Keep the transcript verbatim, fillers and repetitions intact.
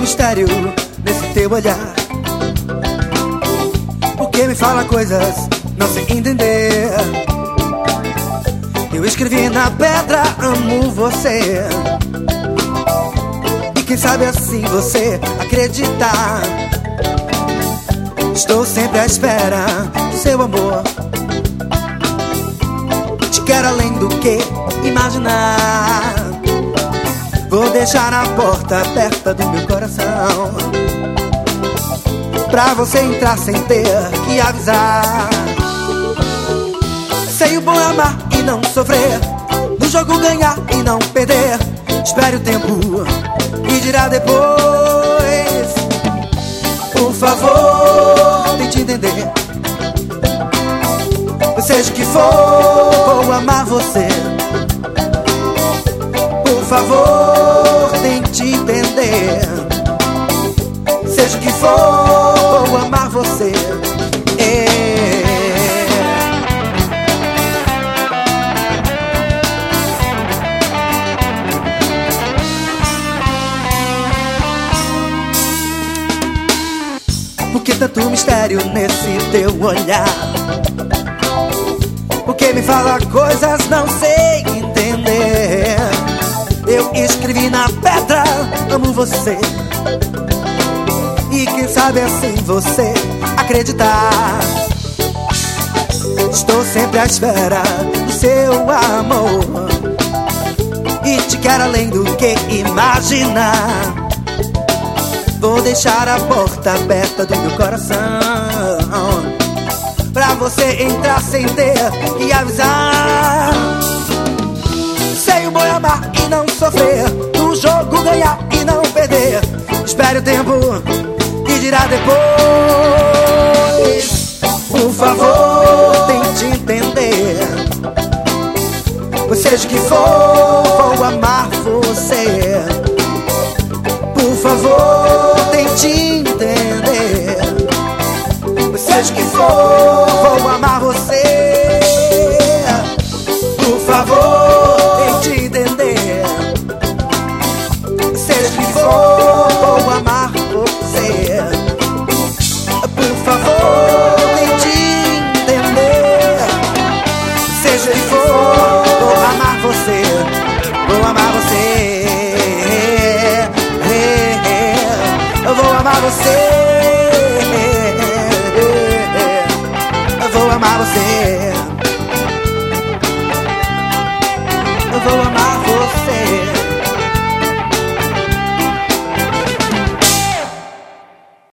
mistério nesse teu olhar. Porque me fala coisas, não sei entender. Eu escrevi na pedra, amo você. E quem sabe assim você acreditar. Estou sempre à espera do seu amor. Te quero além do que imaginar. Vou deixar a porta aberta do meu coração, pra você entrar sem ter que avisar. Sei o bom é amar e não sofrer, no jogo ganhar e não perder. Espere o tempo e dirá depois. Por favor, tente entender. Seja o que for, vou amar você. Por favor, tente entender. Seja o que for, vou amar você. É. Por que tanto mistério nesse teu olhar? Porque me fala coisas, não sei entender. Eu escrevi na pedra, amo você. E quem sabe assim você acreditar. Estou sempre à espera do seu amor. E te quero além do que imaginar. Vou deixar a porta aberta do meu coração, pra você entrar sem ter que avisar. Sei o bom é amar e não sofrer, no jogo ganhar e não perder. Espere o tempo e dirá depois. Por favor, tente entender. Pois seja o que for, vou amar você. Por favor, tente entender. Pois seja o que for, vou amar você. Por favor, tente entender. Seja o que for, vou amar você. Por favor, tente entender. Seja o que for, vou amar você. Vou amar você. Eu vou amar você. Eu vou amar você. Eu vou amar você.